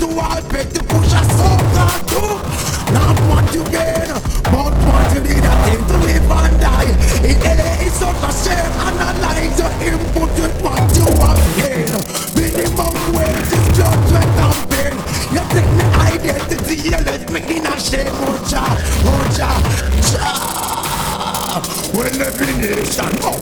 to all beg to push us out to. Not want to gain, but want to need a thing to live and die. In LA it's such a shame, analyze your input with what you have gained. Minimum wage is blood, sweat and pain. You take me identity, you let me in a shame. Oh ja, well every nation